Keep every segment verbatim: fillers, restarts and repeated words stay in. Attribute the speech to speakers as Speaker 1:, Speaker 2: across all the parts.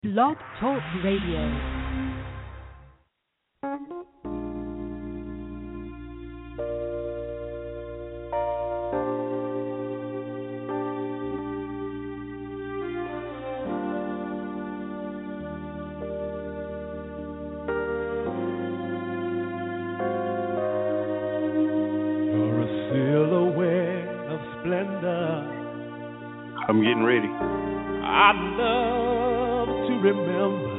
Speaker 1: Blog Talk Radio.
Speaker 2: I'm getting ready.
Speaker 3: I love to remember,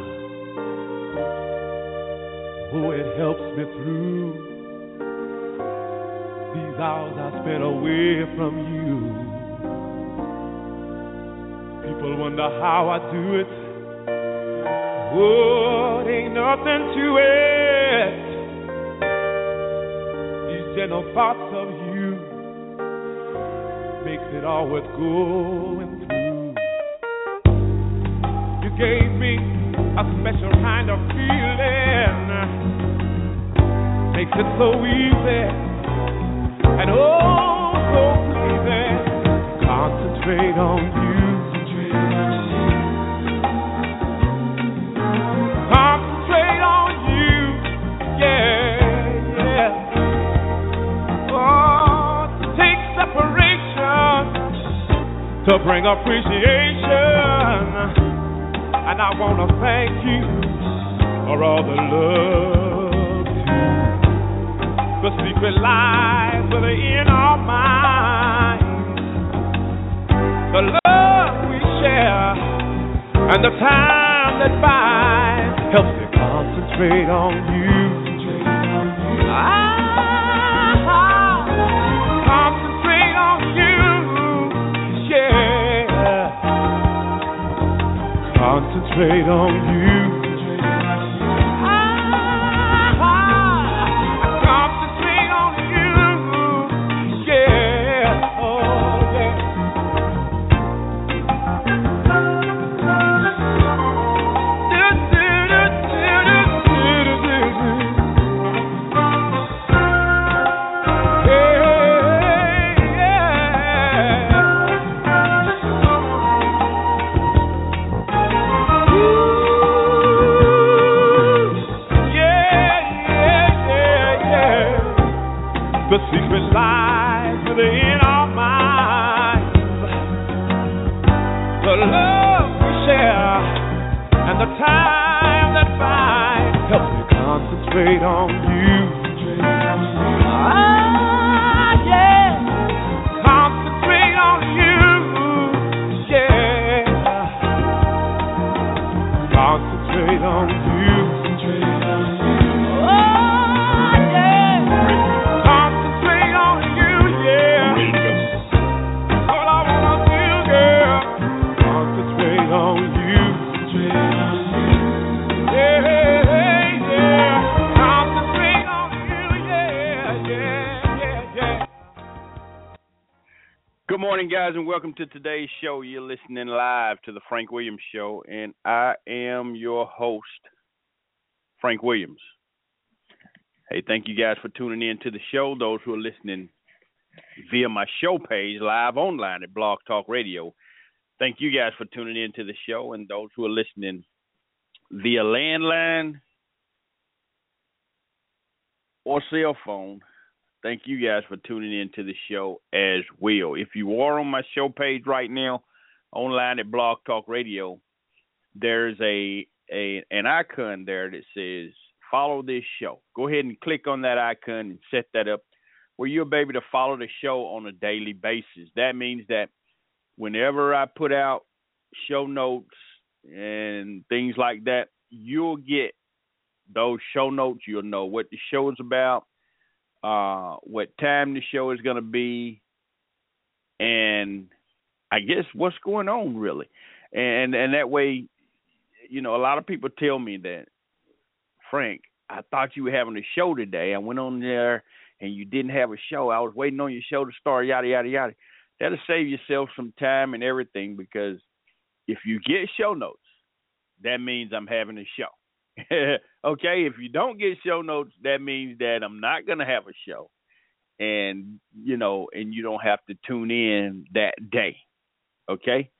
Speaker 3: oh, it helps me through these hours I spent away from you. People wonder how I do it. Oh, it ain't nothing to it. These gentle thoughts of you makes it all worth going through. You gave me a special kind of feeling, makes it so easy and oh so pleasing to concentrate on you. Concentrate on you, yeah, yeah. Oh, to take separation to bring appreciation. And I want to thank you for all the love too. The secret lies within our minds. The love we share and the time that binds helps me concentrate on you. Ah, concentrate on you, yeah. Concentrate on you. Ah, concentrate on you. Yeah. Oh, yeah. Do, do, do, do, do, do, do, do. Yeah, yeah. The secret lies within our minds. The love we share and the time that binds helps me concentrate on you. Ah, yeah. Concentrate on you. Yeah. Concentrate on you.
Speaker 2: Good morning, guys, and welcome to today's show. You're listening live to the Frank Williams Show, and I am your host, Frank Williams. Hey, thank you guys for tuning in to the show. Those who are listening via my show page, live online at Blog Talk Radio, thank you guys for tuning in to the show, and those who are listening via landline or cell phone, thank you guys for tuning in to the show as well. If you are on my show page right now, online at Blog Talk Radio, there's a, a an icon there that says follow this show. Go ahead and click on that icon and set that up where you'll be able to follow the show on a daily basis. That means that whenever I put out show notes and things like that, you'll get those show notes. You'll know what the show is about, uh, what time the show is going to be, and I guess what's going on really. And and that way, you know, a lot of people tell me that, Frank, I thought you were having a show today. I went on there and you didn't have a show. I was waiting on your show to start, yada, yada, yada. That'll save yourself some time and everything, because if you get show notes, that means I'm having a show. Okay, if you don't get show notes, that means that I'm not going to have a show. And, you know, and you don't have to tune in that day. Okay?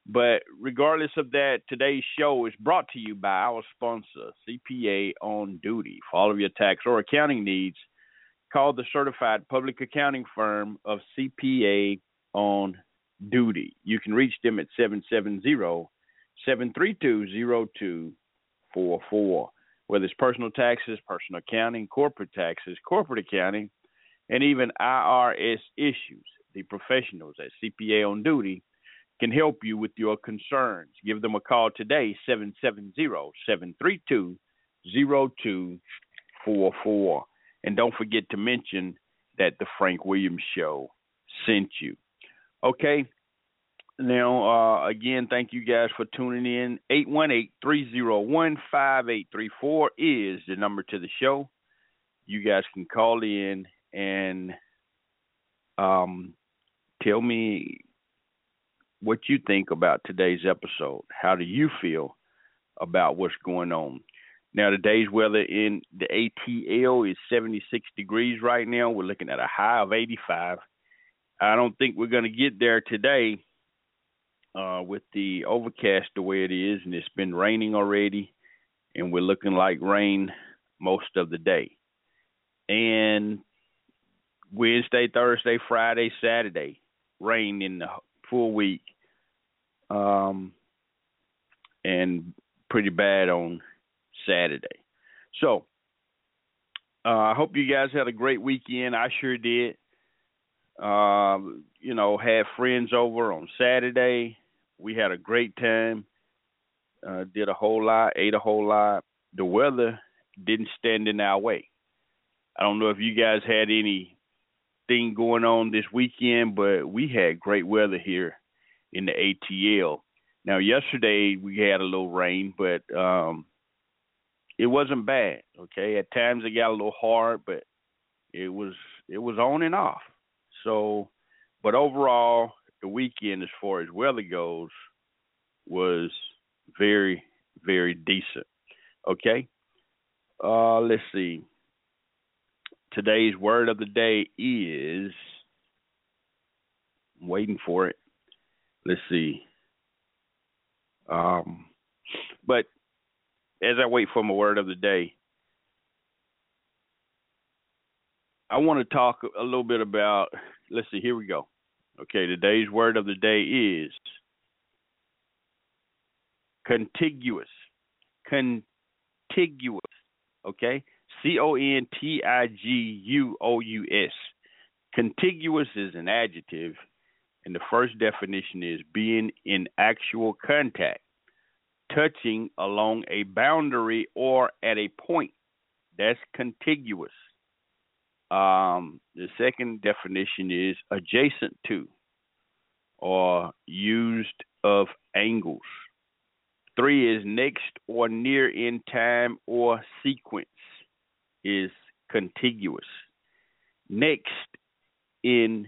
Speaker 2: But regardless of that, today's show is brought to you by our sponsor, C P A On Duty. For all of your tax or accounting needs, call the certified public accounting firm of C P A On Duty. You can reach them at seven seven zero, seven three two, zero two four four. Whether it's personal taxes, personal accounting, corporate taxes, corporate accounting, and even I R S issues, the professionals at C P A On Duty can help you with your concerns. Give them a call today, seven seven zero, seven three two, zero two four four. And don't forget to mention that the Frank Williams Show sent you. Okay. Now, uh, again, thank you guys for tuning in. eight one eight, three zero one, five eight three four is the number to the show. You guys can call in and um, tell me what you think about today's episode. How do you feel about what's going on? Now, today's weather in the A T L is seventy-six degrees right now. We're looking at a high of eighty-five. I don't think we're going to get there today uh, with the overcast the way it is, and it's been raining already, and we're looking like rain most of the day. And Wednesday, Thursday, Friday, Saturday, rain in the full week, um, and pretty bad on Saturday. So uh, I hope you guys had a great weekend. I sure did. Uh, you know, had friends over on Saturday. We had a great time. Uh, did a whole lot, ate a whole lot. The weather didn't stand in our way. I don't know if you guys had anything going on this weekend, but we had great weather here in the A T L. Now, yesterday we had a little rain, but um, it wasn't bad. Okay, at times it got a little hard, but it was it was on and off. So, but overall, the weekend as far as weather goes was very, very decent. Okay, uh, let's see. Today's word of the day is, I'm waiting for it. Let's see. Um, but as I wait for my word of the day, I want to talk a little bit about, let's see, here we go. Okay, today's word of the day is contiguous. Contiguous. Okay? C O N T I G U O U S. Contiguous is an adjective, and the first definition is being in actual contact, touching along a boundary or at a point. That's contiguous. Um, the second definition is adjacent to or used of angles. Three is next or near in time or sequence is contiguous. Next in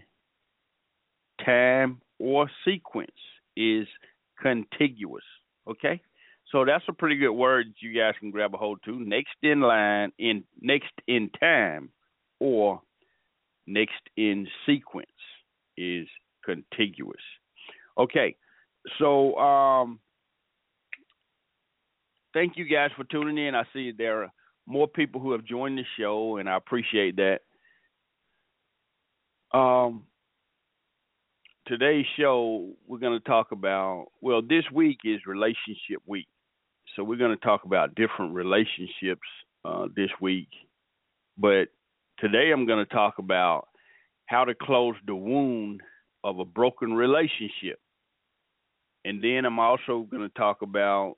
Speaker 2: time or sequence is contiguous. Okay? So that's a pretty good word you guys can grab a hold to. Next in line, in next in time, or next in sequence is contiguous. Okay, so um, thank you guys for tuning in. I see there are more people who have joined the show, and I appreciate that. Um, today's show, we're going to talk about, well, this week is relationship week. So we're going to talk about different relationships uh, this week. But today I'm going to talk about how to close the wound of a broken relationship. And then I'm also going to talk about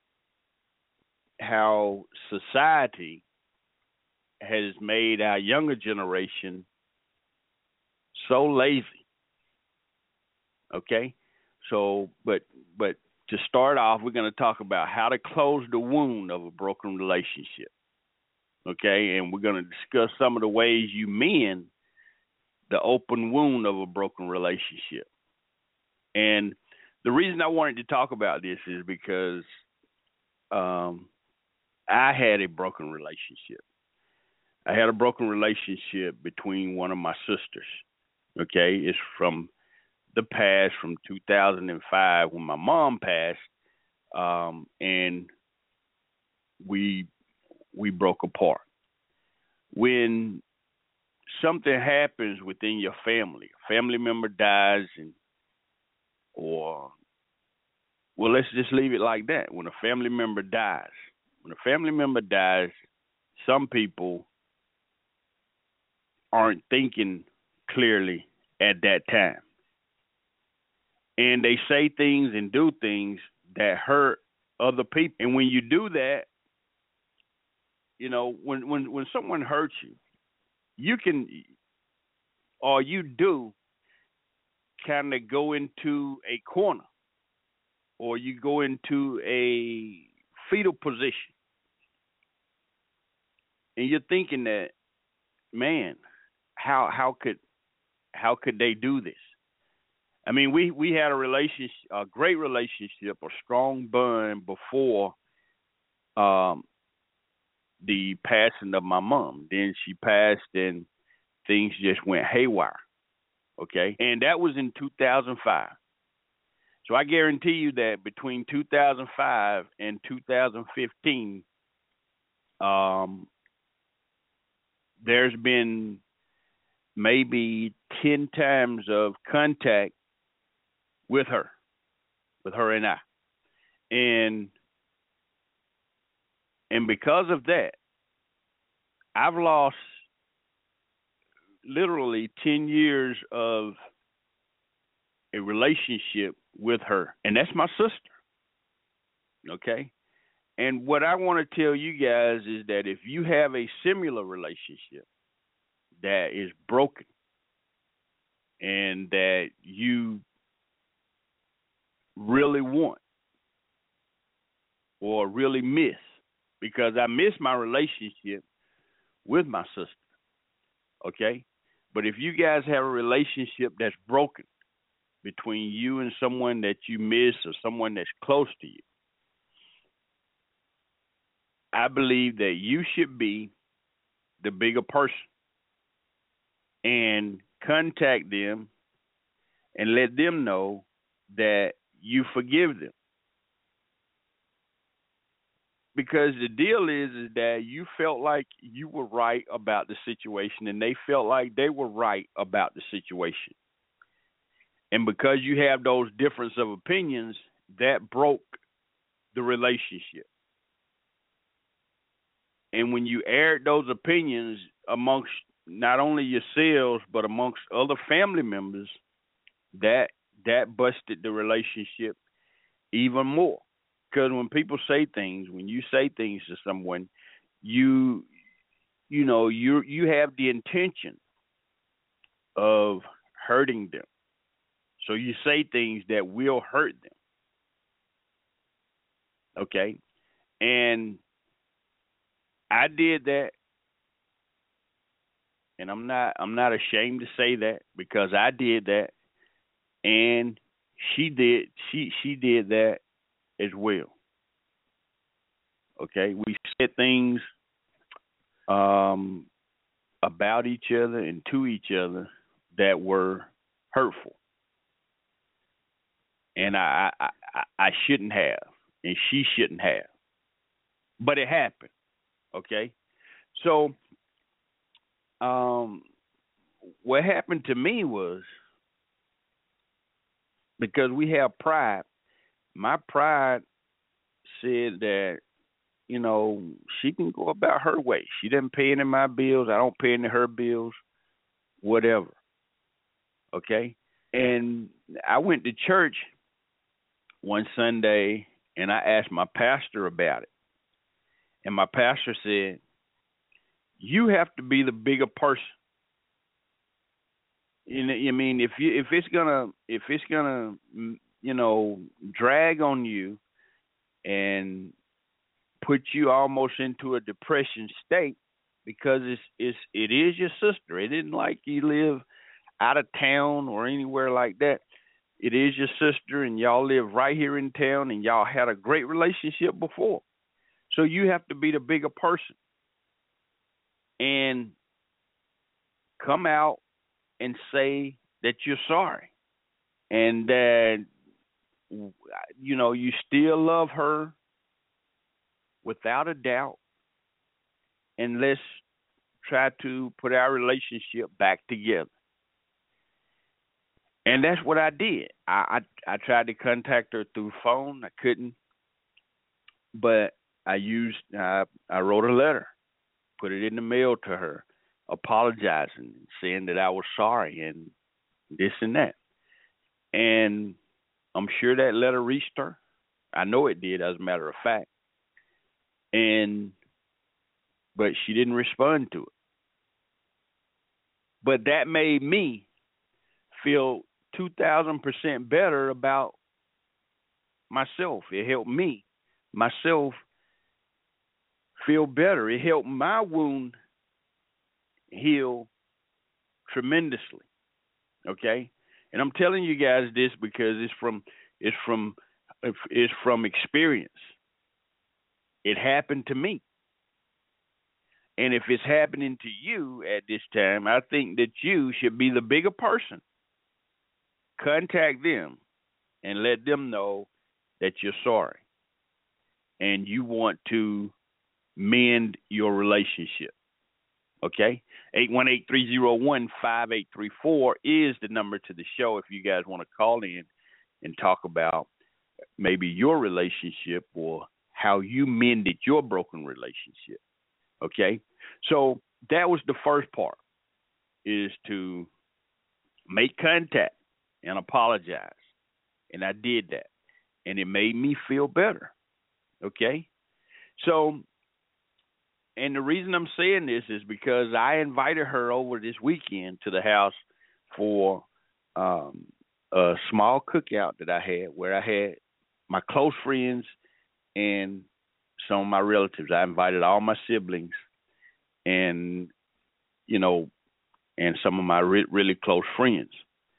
Speaker 2: how society has made our younger generation so lazy. Okay? So, but but to start off, we're going to talk about how to close the wound of a broken relationship. Okay? And we're going to discuss some of the ways you mend the open wound of a broken relationship. And the reason I wanted to talk about this is because um, I had a broken relationship. I had a broken relationship between one of my sisters. Okay? It's from the past from two thousand five when my mom passed, um, and we we broke apart. When something happens within your family, a family member dies, and or well, let's just leave it like that. When a family member dies, when a family member dies, some people aren't thinking clearly at that time. And they say things and do things that hurt other people. And when you do that, you know, when, when, when someone hurts you, you can, or you do, kind of go into a corner, or you go into a fetal position. And you're thinking that, man, how how could how could they do this? I mean, we, we had a relationship, a great relationship, a strong bond before um, the passing of my mom. Then she passed, and things just went haywire. Okay, and that was in two thousand five. So I guarantee you that between two thousand five and two thousand fifteen, um, there's been maybe ten times of contact with her, with her and I. And and because of that, I've lost literally ten years of a relationship with her. And that's my sister. Okay? And what I want to tell you guys is that if you have a similar relationship that is broken and that you really want or really miss, because I miss my relationship with my sister, okay? But if you guys have a relationship that's broken between you and someone that you miss or someone that's close to you, I believe that you should be the bigger person and contact them and let them know that you forgive them. Because the deal is, is that you felt like you were right about the situation and they felt like they were right about the situation. And because you have those difference of opinions, that broke the relationship. And when you aired those opinions amongst not only yourselves, but amongst other family members, that that busted the relationship even more. Because when people say things, when you say things to someone, you you know, you you have the intention of hurting them. So you say things that will hurt them. Okay? And I did that. And I'm not I'm not ashamed to say that, because I did that, and she did she she did that as well. Okay? We said things um about each other and to each other that were hurtful. And I, I, I, I shouldn't have, and she shouldn't have. But it happened, okay? So um, what happened to me was, because we have pride, my pride said that, you know, she can go about her way. She doesn't pay any of my bills. I don't pay any of her bills, whatever, okay? And I went to church one Sunday, and I asked my pastor about it. And my pastor said, you have to be the bigger person. You know, I mean, if you if it's gonna if it's gonna you know drag on you and put you almost into a depression state, because it's it's it is your sister. It isn't like you live out of town or anywhere like that. It is your sister, and y'all live right here in town, and y'all had a great relationship before. So you have to be the bigger person and come out and say that you're sorry. and that, you know, you still love her without a doubt, and let's try to put our relationship back together. And that's what I did. I, I I tried to contact her through phone. I couldn't, but I used I I wrote a letter, put it in the mail to her, apologizing, saying that I was sorry and this and that. And I'm sure that letter reached her. I know it did, as a matter of fact. And but she didn't respond to it. But that made me feel two thousand percent better about myself. It helped me, myself, feel better. It helped my wound heal tremendously. Okay? And I'm telling you guys this because it's from it's from it's from experience. It happened to me. And if it's happening to you at this time, I think that you should be the bigger person. Contact them and let them know that you're sorry and you want to mend your relationship. Okay? eight one eight, three oh one, five eight three four is the number to the show if you guys want to call in and talk about maybe your relationship or how you mended your broken relationship. Okay? So that was the first part, is to make contact and apologize. And I did that. And it made me feel better. Okay? So, and the reason I'm saying this is because I invited her over this weekend to the house for um, a small cookout that I had, where I had my close friends and some of my relatives. I invited all my siblings and, you know, and some of my re- really close friends.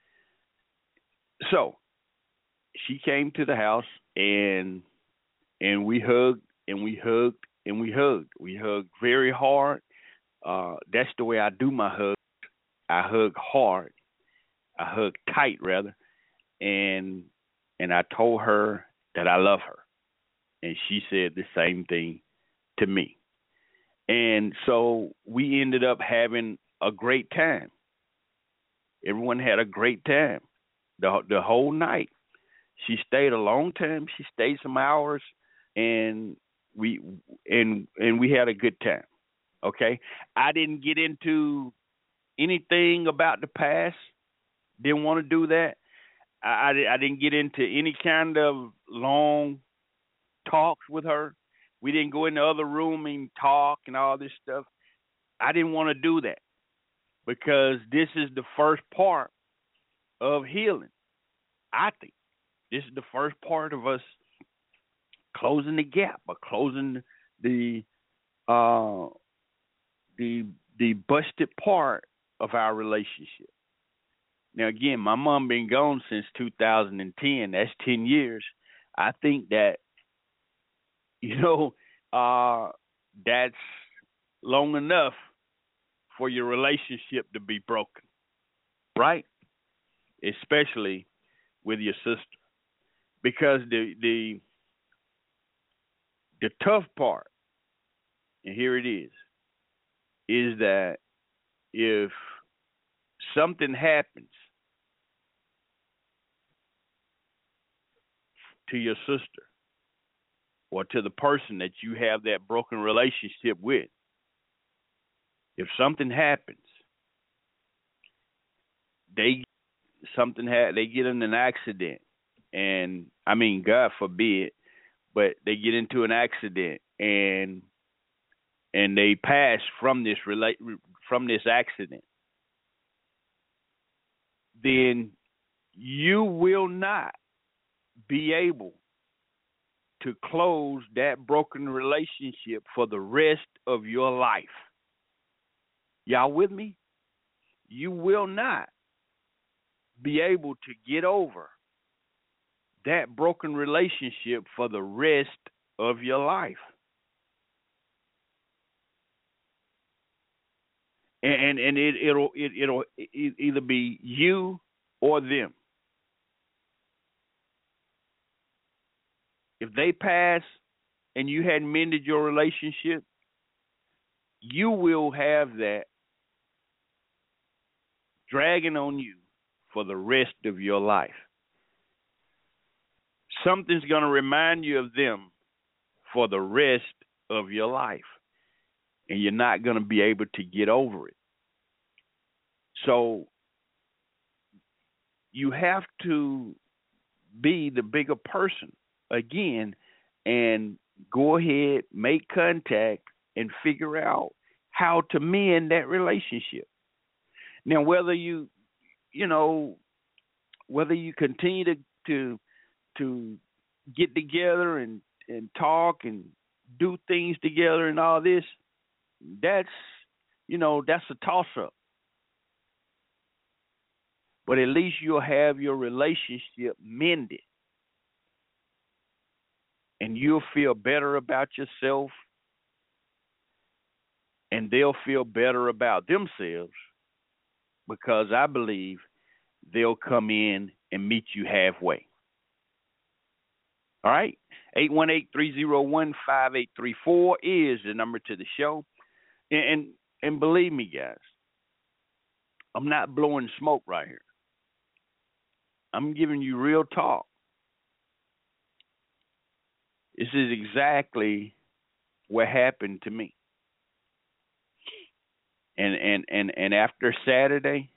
Speaker 2: So she came to the house and and we hugged and we hugged and we hugged. We hugged very hard. Uh, that's the way I do my hugs. I hug hard. I hug tight, rather. And and I told her that I love her. And she said the same thing to me. And so we ended up having a great time. Everyone had a great time the the whole night. She stayed a long time. She stayed some hours, and we and and we had a good time. Okay, I didn't get into anything about the past. Didn't want to do that. I, I, I didn't get into any kind of long talks with her. We didn't go in the other room and talk and all this stuff. I didn't want to do that because this is the first part of healing. I think this is the first part of us closing the gap or closing the uh, the the busted part of our relationship. Now, again, my mom been gone since two thousand ten. That's ten years. I think that, you know, uh, that's long enough for your relationship to be broken, right? Especially with your sister, because the the the tough part, and here it is, is that if something happens to your sister or to the person that you have that broken relationship with, if something happens, they something ha- they get in an accident, and I mean, God forbid, but they get into an accident and and they pass from this rela- from this accident, then you will not be able to close that broken relationship for the rest of your life. Y'all with me? You will not be able to get over that broken relationship for the rest of your life. And, and and it it'll it, it'll it either be you or them. if they pass and you hadn't mended your relationship, you will have that dragging on you for the rest of your life. Something's going to remind you of them for the rest of your life, and you're not going to be able to get over it. So you have to be the bigger person again and go ahead, make contact, and figure out how to mend that relationship. Now, whether you, you know, whether you continue to to, to get together and, and talk and do things together and all this, that's, you know, that's a toss-up. But at least you'll have your relationship mended. And you'll feel better about yourself. And they'll feel better about themselves. Because I believe they'll come in and meet you halfway. All right? eight one eight, three oh one, five eight three four is the number to the show. And, and, and believe me, guys, I'm not blowing smoke right here. I'm giving you real talk. This is exactly what happened to me. And and, and, and after Saturday,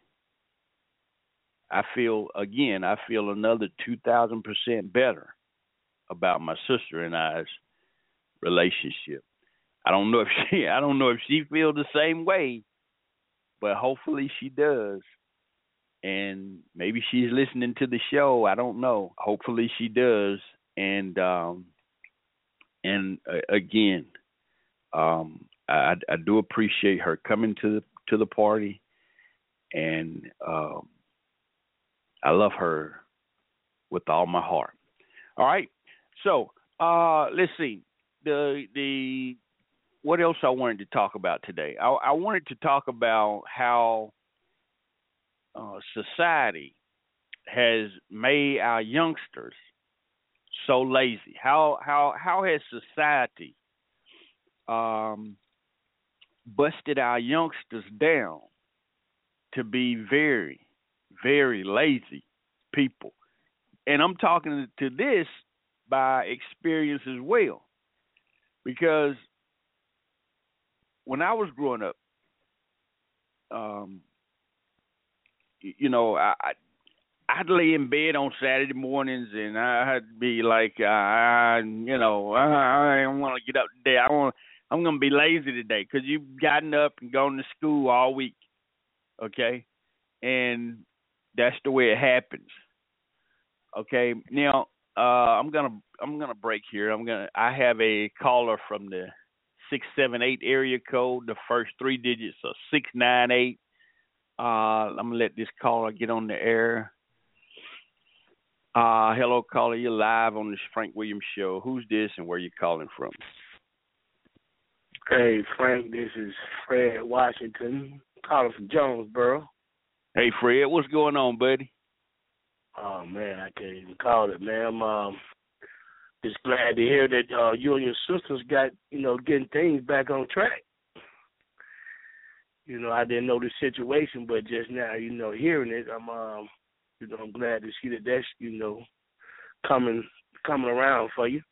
Speaker 2: I feel, again, I feel another two thousand percent better about my sister and I's relationship. I don't know if she I don't know if she feels the same way, but hopefully she does. And maybe she's listening to the show. I don't know. Hopefully she does. And um, and uh, again, um, I, I do appreciate her coming to the to the party, and um, I love her with all my heart. All right. So uh, let's see. The the what else I wanted to talk about today? I, I wanted to talk about how uh, society has made our youngsters so lazy. How how how has society um, busted our youngsters down to be very, very lazy people? And I'm talking to this by experience as well, because when I was growing up, um, you know, I, I'd lay in bed on Saturday mornings and I'd be like, uh, I, you know, I, I don't want to get up today. I want, I'm going to be lazy today because you've gotten up and gone to school all week, okay? And that's the way it happens, okay? Now, uh, I'm gonna I'm gonna break here. I'm gonna I have a caller from the six seven eight area code. The first three digits are six nine eight. Uh, I'm gonna let this caller get on the air. Uh, hello, caller. You're live on this Frank Williams show. Who's this and where you calling from?
Speaker 4: Hey, Frank. This is Fred Washington, calling from Jonesboro.
Speaker 2: Hey, Fred. What's going on, buddy?
Speaker 4: Oh, man, I can't even call it, man. I'm um, just glad to hear that uh, you and your sisters got, you know, getting things back on track. You know, I didn't know the situation, but just now, you know, hearing it, I'm, um, you know, I'm glad to see that that's, you know, coming coming around for you.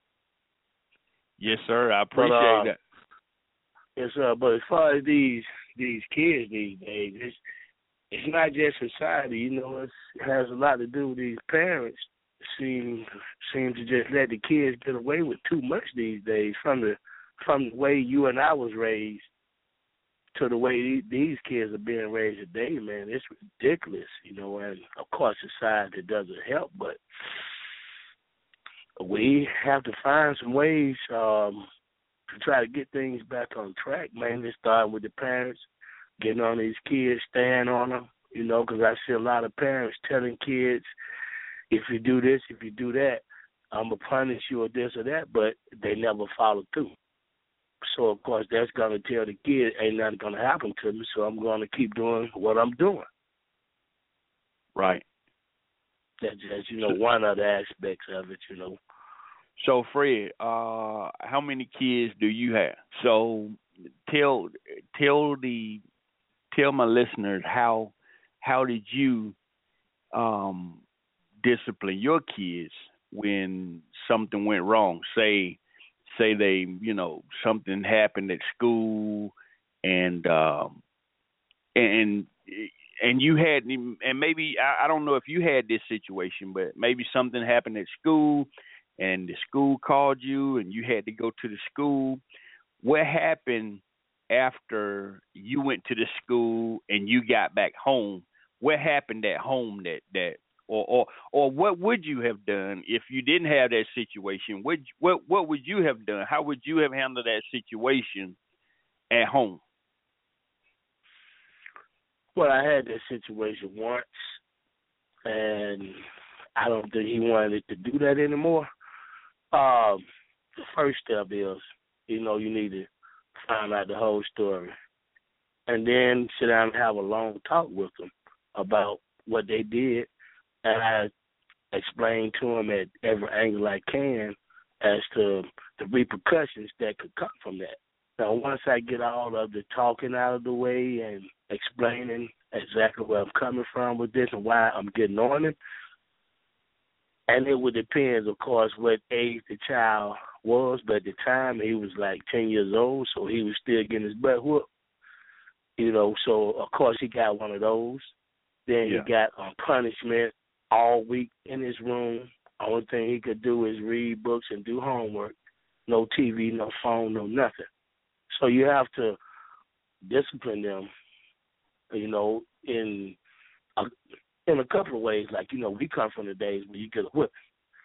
Speaker 2: Yes, sir. I appreciate
Speaker 4: but, uh,
Speaker 2: that.
Speaker 4: Yes, sir. But as far as these these kids these days, it's It's not just society, you know. It's, it has a lot to do with these parents seem seem to just let the kids get away with too much these days. From the from the way you and I was raised to the way these kids are being raised today, man, it's ridiculous, you know. And of course, society doesn't help, but we have to find some ways um, to try to get things back on track, man. It starting with the parents. Getting on these kids, staying on them, you know, because I see a lot of parents telling kids, if you do this, if you do that, I'm going to punish you or this or that, but they never follow through. So, of course, that's going to tell the kid, ain't nothing going to happen to me, so I'm going to keep doing what I'm doing.
Speaker 2: Right.
Speaker 4: That's just, you know, one of the aspects of it, you know.
Speaker 2: So, Fred, uh, how many kids do you have? So, tell tell the tell my listeners how how did you um, discipline your kids when something went wrong? Say say they you know something happened at school and um, and and you had and maybe I, I don't know if you had this situation, but maybe something happened at school and the school called you and you had to go to the school. What happened after you went to the school and you got back home? What happened at home that that or or or what would you have done if you didn't have that situation? What what what would you have done? How would you have handled that situation at home?
Speaker 4: Well, I had that situation once, and I don't think he wanted to do that anymore. Um, the first step is, you know, you need to find out the whole story, and then sit down and have a long talk with them about what they did, and I explain to them at every angle I can as to the repercussions that could come from that. Now, once I get all of the talking out of the way and explaining exactly where I'm coming from with this and why I'm getting on it, and it would depend, of course, what age the child was, but at the time he was like ten years old, so he was still getting his butt whooped. You know, so, of course, he got one of those. Then
Speaker 2: Yeah.
Speaker 4: he got um, punishment all week in his room. Only thing he could do is read books and do homework. No T V, no phone, no nothing. So you have to discipline them, you know, in a, in a couple of ways. Like, you know, we come from the days where you get a whip.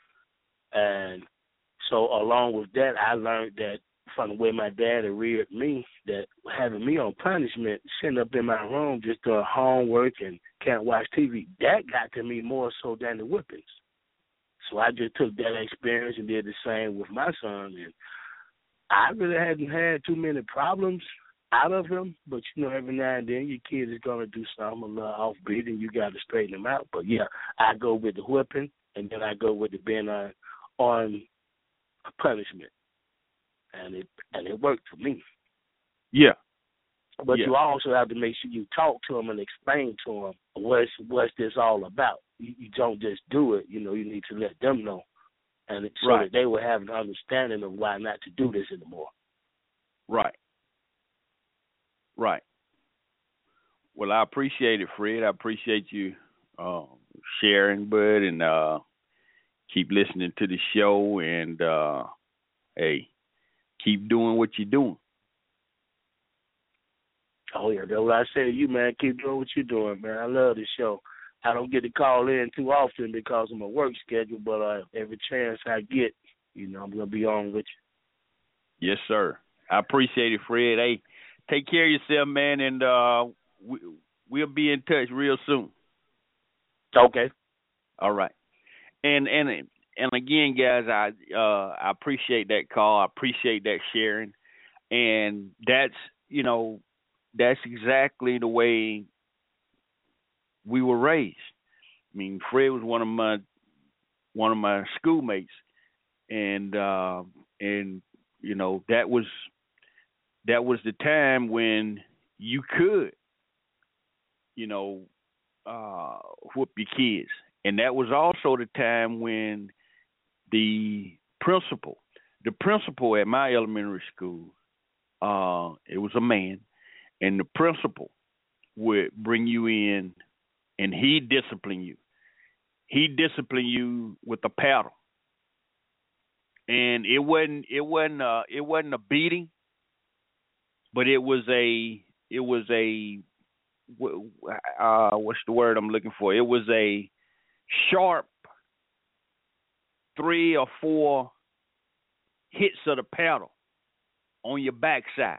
Speaker 4: And so along with that, I learned that from the way my dad had reared me, that having me on punishment, sitting up in my room just doing homework and can't watch T V, that got to me more so than the whippings. So I just took that experience and did the same with my son, and I really hadn't had too many problems out of him, but, you know, every now and then your kid is going to do something a little offbeat, and you got to straighten them out. But, yeah, I go with the whipping, and then I go with the being on, on punishment, and it and it worked for me.
Speaker 2: Yeah.
Speaker 4: But
Speaker 2: yeah.
Speaker 4: you also have to make sure you talk to them and explain to them what's, what's this all about. You, you don't just do it. You know, you need to let them know. And so
Speaker 2: right.
Speaker 4: that they will have an understanding of why not to do this anymore.
Speaker 2: Right. Right. Well, I appreciate it, Fred. I appreciate you uh, sharing, bud, and uh, keep listening to the show. And, uh, hey, keep doing what you're doing.
Speaker 4: Oh, yeah, that's what I say to you, man. Keep doing what you're doing, man. I love this show. I don't get to call in too often because of my work schedule, but uh, every chance I get, you know, I'm going to be on with
Speaker 2: you. Yes, sir. I appreciate it, Fred. Hey, take care of yourself, man, and uh, we, we'll be in touch real soon.
Speaker 4: Okay.
Speaker 2: All right. And and and again, guys, I uh, I appreciate that call. I appreciate that sharing, and that's you know that's exactly the way we were raised. I mean, Fred was one of my one of my schoolmates, and uh, and you know that was that was the time when you could, you know, uh, whoop your kids, and that was also the time when the principal, the principal at my elementary school, uh, it was a man, and the principal would bring you in. And he disciplined you. He disciplined you with a paddle, and it wasn't it wasn't a, it wasn't a beating, but it was a it was a uh, what's the word I'm looking for? It was a sharp three or four hits of the paddle on your backside,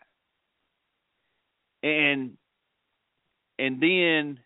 Speaker 2: and and then.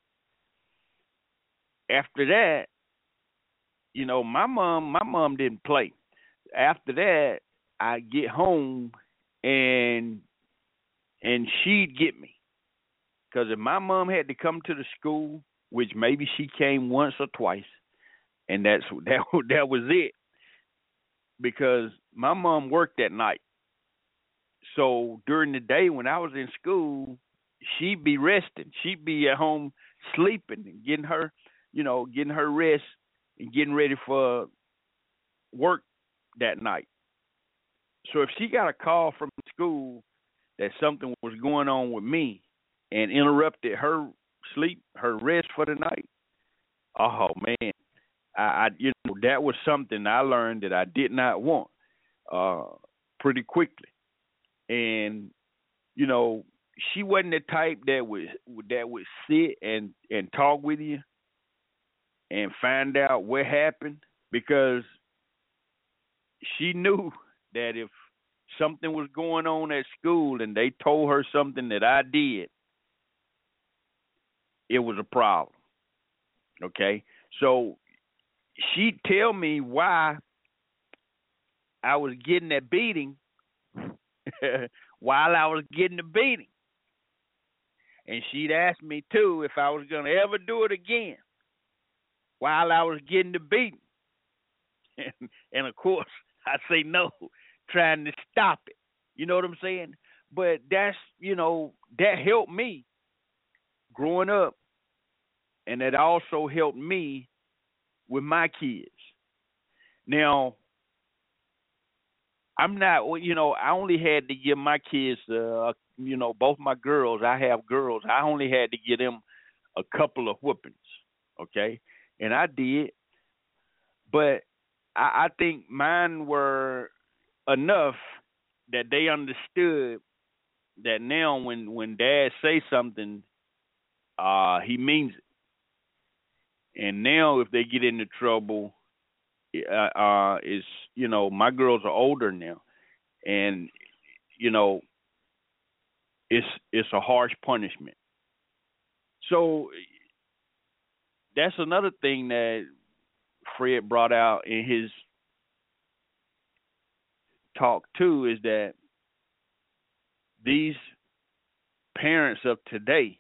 Speaker 2: After that, you know, my mom, my mom didn't play. After that, I get home and and she'd get me, because if my mom had to come to the school, which maybe she came once or twice, and that's that that was it. because my mom worked at night. So during the day when I was in school, she'd be resting. She'd be at home sleeping and getting her, you know, getting her rest and getting ready for work that night. So if she got a call from school that something was going on with me and interrupted her sleep, her rest for the night, oh man, I, I you know that was something I learned that I did not want uh, pretty quickly. And you know, she wasn't the type that would that would sit and and talk with you and find out what happened, because she knew that if something was going on at school and they told her something that I did, it was a problem. Okay? So she'd tell me why I was getting that beating while I was getting the beating. And she'd ask me, too, if I was going to ever do it again while I was getting the beating. And, and, of course, I say no, trying to stop it. You know what I'm saying? But that's, you know, that helped me growing up. And that also helped me with my kids. Now, I'm not, you know, I only had to give my kids, uh, you know, both my girls, I have girls, I only had to give them a couple of whoopings, okay? And I did. But I, I think mine were enough that they understood that now when, when Dad say something, uh, he means it. And now if they get into trouble, uh, uh, is, you know, my girls are older now, and, you know, it's it's a harsh punishment. So that's another thing that Fred brought out in his talk too, is that these parents of today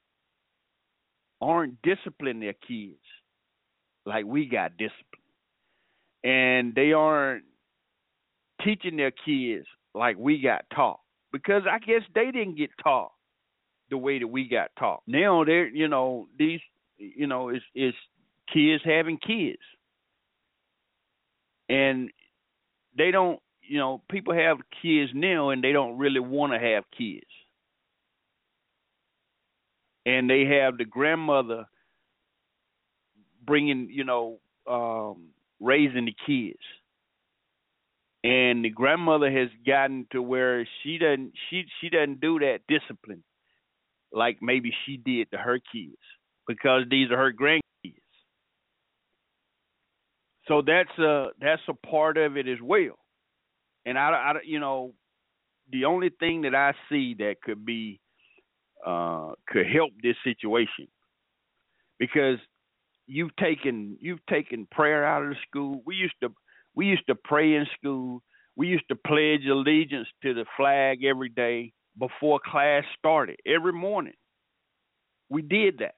Speaker 2: aren't disciplining their kids like we got disciplined. And they aren't teaching their kids like we got taught. Because I guess they didn't get taught the way that we got taught. Now they're, you know, these, you know, it's, it's kids having kids. And they don't, you know, people have kids now and they don't really want to have kids. And they have the grandmother bringing, you know, um, raising the kids. And the grandmother has gotten to where she doesn't she she doesn't do that discipline like maybe she did to her kids, because these are her grandkids. So that's a that's a part of it as well. And I, I you know, the only thing that I see that could be uh, could help this situation, because you've taken you've taken prayer out of the school. We used to we used to pray in school. We used to pledge allegiance to the flag every day before class started, every morning. We did that.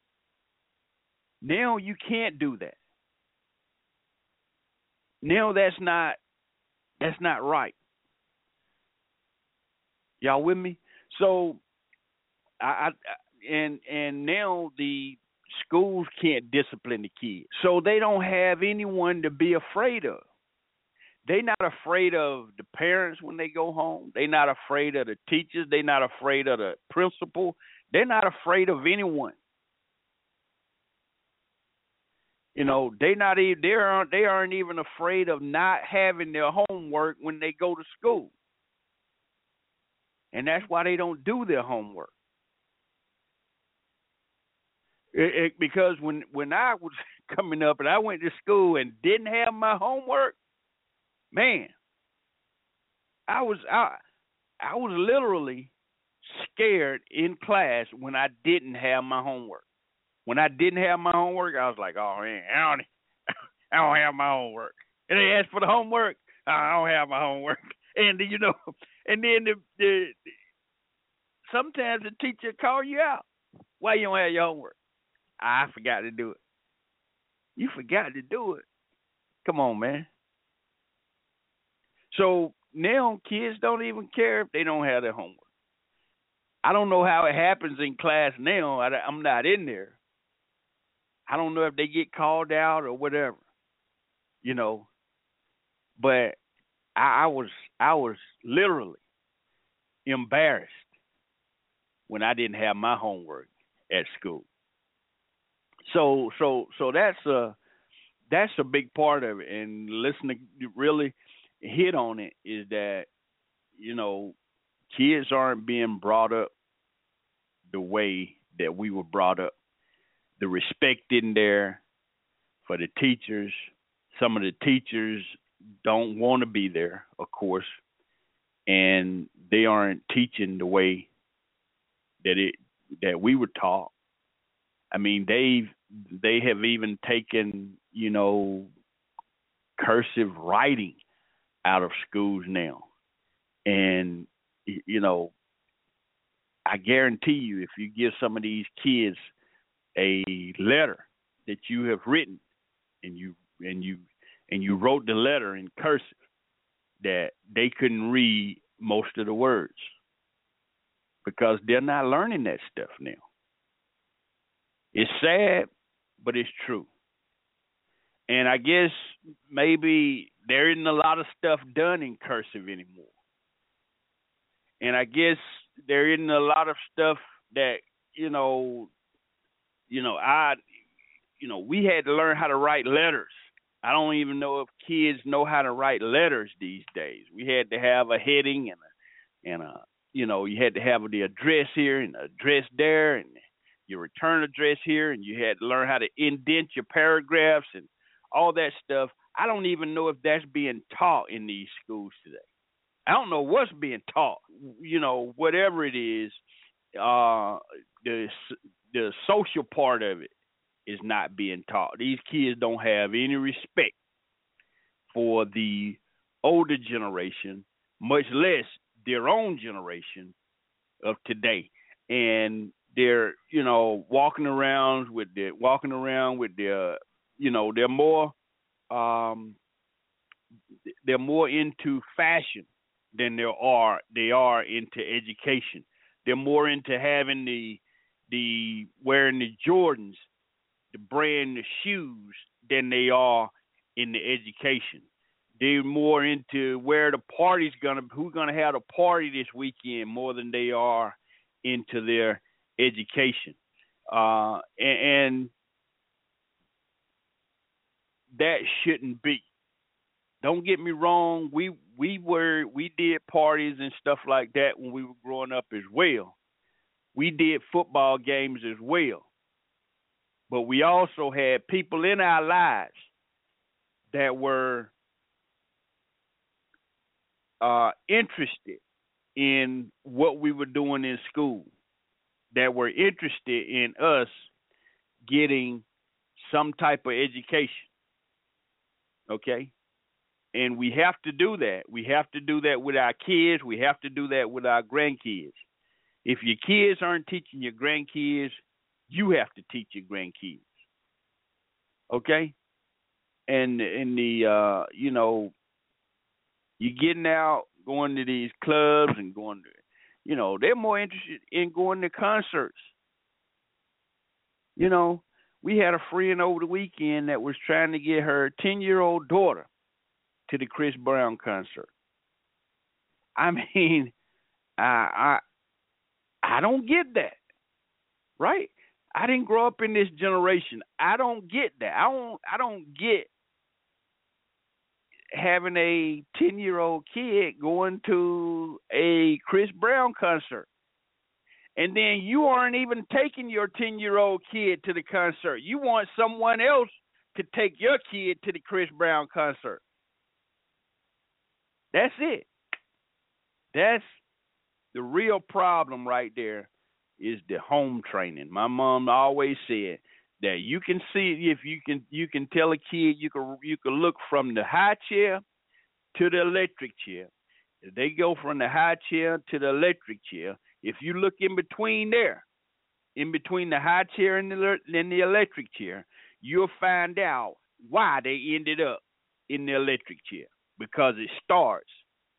Speaker 2: Now you can't do that. Now that's not that's not right. Y'all with me? So I, I and and now the schools can't discipline the kids. So they don't have anyone to be afraid of. They're not afraid of the parents when they go home. They're not afraid of the teachers. They're not afraid of the principal. They're not afraid of anyone. You know, they not even they aren't they aren't even afraid of not having their homework when they go to school. And that's why they don't do their homework. It, it, because when, when I was coming up and I went to school and didn't have my homework, man, I was I, I was literally scared in class when I didn't have my homework. When I didn't have my homework, I was like, oh man, I don't, I don't have my homework. And they asked for the homework, I don't have my homework. And you know, and then the, the sometimes the teacher call you out. Why you don't have your homework? I forgot to do it. You forgot to do it. Come on, man. So now kids don't even care if they don't have their homework. I don't know how it happens in class now. I, I'm not in there. I don't know if they get called out or whatever, you know. But I, I was I was literally embarrassed when I didn't have my homework at school. So so so that's a that's a big part of it. And listening to really hit on it is that, you know, kids aren't being brought up the way that we were brought up. The respect in there for the teachers. Some of the teachers don't want to be there, of course, and they aren't teaching the way that it that we were taught. I mean, they they have even taken, you know, cursive writing out of schools now, and you know, I guarantee you, if you give some of these kids a letter that you have written, and you and you and you wrote the letter in cursive, that they couldn't read most of the words because they're not learning that stuff now. It's sad, but it's true. And I guess maybe there isn't a lot of stuff done in cursive anymore. And I guess there isn't a lot of stuff that, you know, you know, I, you know, we had to learn how to write letters. I don't even know if kids know how to write letters these days. We had to have a heading and a, and a, you know, you had to have the address here and the address there and your return address here, and you had to learn how to indent your paragraphs and all that stuff. I don't even know if that's being taught in these schools today. I don't know what's being taught. You know, whatever it is, uh, the the social part of it is not being taught. These kids don't have any respect for the older generation, much less their own generation of today. And they're, you know, walking around with their walking around with their, you know, they're more um, they're more into fashion than they are they are into education. They're more into having the the wearing the Jordans, the brand new shoes, than they are in the education. They're more into where the party's gonna who's gonna have a party this weekend more than they are into their education. Uh, and, and that shouldn't be. Don't get me wrong, we we were we did parties and stuff like that when we were growing up as well. We did football games as well. But we also had people in our lives that were uh, interested in what we were doing in school, that were interested in us getting some type of education. Okay? And we have to do that. We have to do that with our kids. We have to do that with our grandkids. If your kids aren't teaching your grandkids, you have to teach your grandkids. Okay? And in the, uh, you know, you're getting out, going to these clubs and going to, you know, they're more interested in going to concerts. You know, we had a friend over the weekend that was trying to get her ten-year-old daughter to the Chris Brown concert. I mean, I, I I don't get that, right? I didn't grow up in this generation. I don't get that. I don't. I don't get having a ten-year-old kid going to a Chris Brown concert, and then you aren't even taking your ten-year-old kid to the concert. You want someone else to take your kid to the Chris Brown concert. That's it. That's the real problem right there, is the home training. My mom always said that you can see if you can you can tell a kid you can you can look from the high chair to the electric chair. If they go from the high chair to the electric chair, if you look in between there, in between the high chair and the and the electric chair, you'll find out why they ended up in the electric chair. Because it starts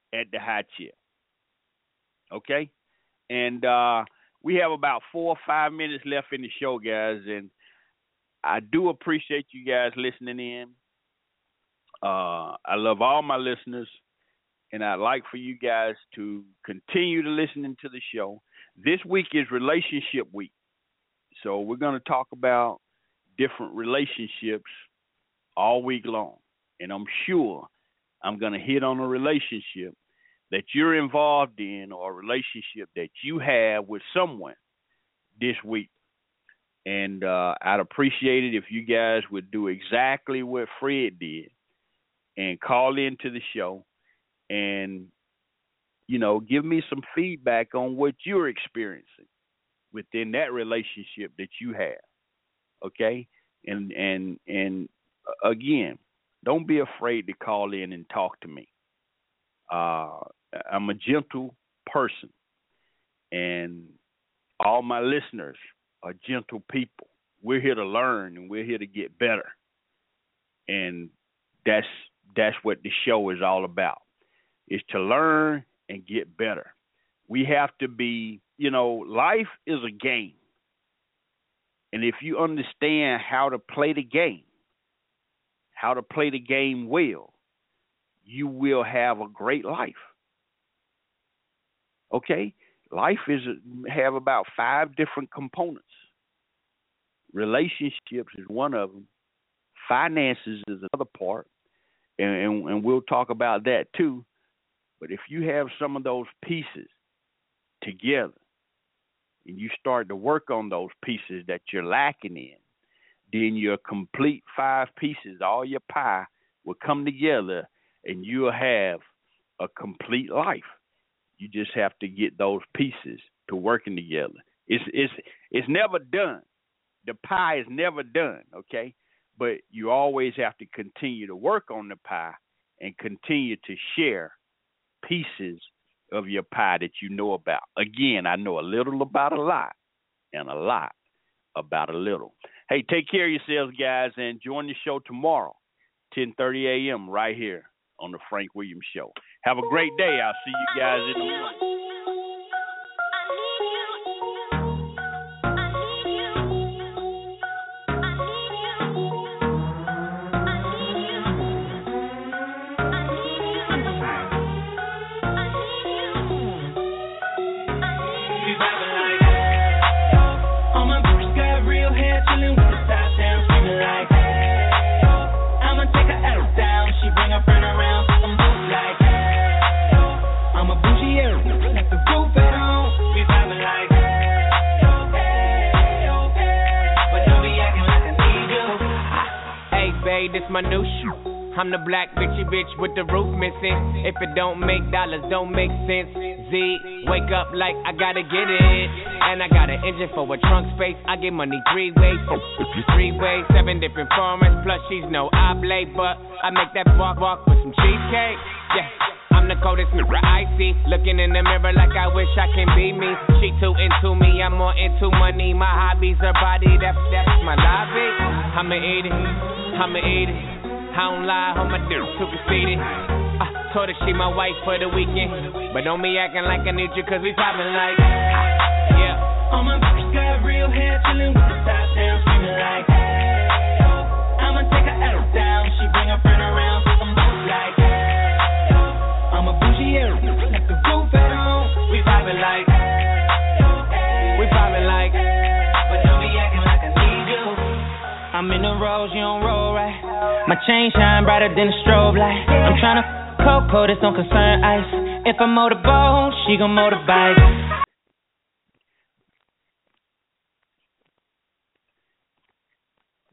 Speaker 2: at the high chair. Okay? And uh, we have about four or five minutes left in the show, guys, and I do appreciate you guys listening in. Uh, I love all my listeners, and I'd like for you guys to continue to listen to the show. This week is Relationship Week, so we're going to talk about different relationships all week long, and I'm sure I'm going to hit on a relationship that you're involved in or a relationship that you have with someone this week. And uh, I'd appreciate it if you guys would do exactly what Fred did and call into the show and, you know, give me some feedback on what you're experiencing within that relationship that you have. Okay? And and and again, don't be afraid to call in and talk to me. Uh, I'm a gentle person, and all my listeners are gentle people. We're here to learn, and we're here to get better. And that's that's what the show is all about, is to learn and get better. We have to be, you know, life is a game. And if you understand how to play the game, how to play the game well, you will have a great life. Okay? Life is have about five different components. Relationships is one of them. Finances is another part, and, and, and we'll talk about that too. But if you have some of those pieces together, and you start to work on those pieces that you're lacking in, then your complete five pieces, all your pie, will come together, and you'll have a complete life. You just have to get those pieces to working together. It's it's it's never done. The pie is never done, okay? But you always have to continue to work on the pie and continue to share pieces of your pie that you know about. Again, I know a little about a lot and a lot about a little. Hey, take care of yourselves, guys, and join the show tomorrow, ten thirty a.m. right here on the Frank Williams Show. Have a great day. I'll see you guys in the morning.
Speaker 5: This my new shoe. I'm the black bitchy bitch with the roof missing. If it don't make dollars, don't make sense. Z, wake up like I gotta get it. And I got an engine for a trunk space. I get money three ways, three ways, seven different formats. Plus she's no oblate, but I make that walk walk with some cheesecake. Yeah. I'm the coldest mirror I see. Looking in the mirror like I wish I can be me. She too into me, I'm more into money. My hobbies are body, that's, that's my lobby. I'ma eat it, I'ma eat it. I don't lie, on my dick, too conceited. I told her she my wife for the weekend. But don't be acting like I need you, cause we poppin' like, yeah. All my bitches got real hair, chillin' with the top down, screamin' like, hey, oh. I'ma take her L down, she bring her friend around, so I'm both like, hey, oh. I'm a bougie area, like the roof at home. We poppin' like, we poppin' like, but don't be acting like I need you. I'm in the rose, you don't roll right. My chain shine brighter than a strobe light. I'm tryna Coco, this don't concern ice. If I motorboat, she gon' motorbike.